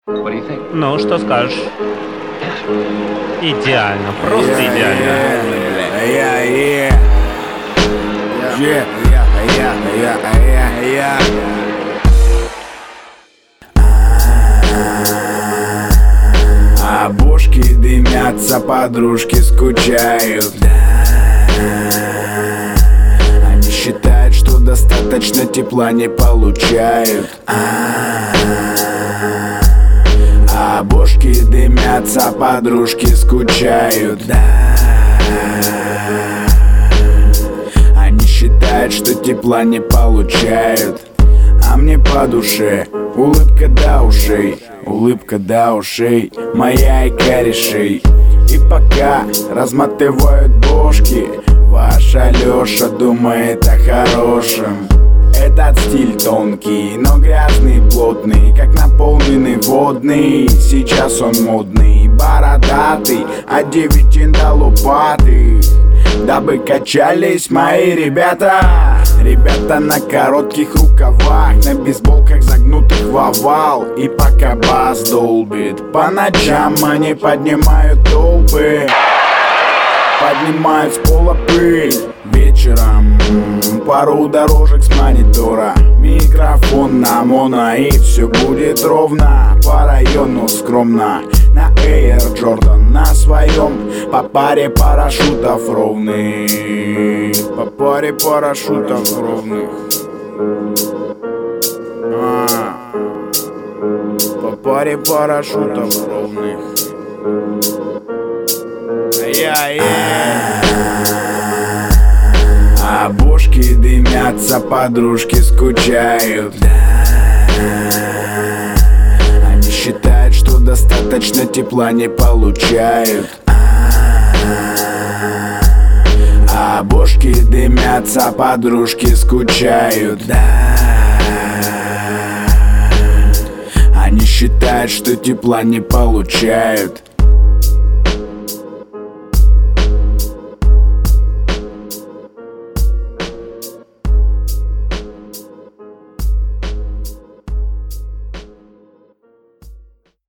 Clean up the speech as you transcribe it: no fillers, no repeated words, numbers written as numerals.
Ну, что скажешь? Идеально, просто идеально. А бошки дымятся, подружки скучают. Они считают, что достаточно тепла не получают. А бошки дымятся, подружки скучают. Они считают, что тепла не получают. А мне по душе улыбка до ушей, улыбка до ушей, моя и корешей. И пока разматывают бошки, ваша Лёша думает о хорошем. Этот стиль тонкий, но грязный, плотный, как наполненный водный. Сейчас он модный, бородатый, от 9 до лопаты. Дабы качались мои ребята. Ребята на коротких рукавах, на бейсболках загнутых в овал. И пока бас долбит, по ночам они поднимают толпы, поднимают с пола пыль. Вечером пару дорожек с монитора, микрофон на моно, и все будет ровно. По району скромно, на Air Jordan на своем, по паре парашютов ровных, по паре парашютов ровных. По паре парашютов ровных. А бошки дымятся, подружки скучают. Они считают, что достаточно тепла не получают. А бошки дымятся, подружки скучают. Они считают, что тепла не получают.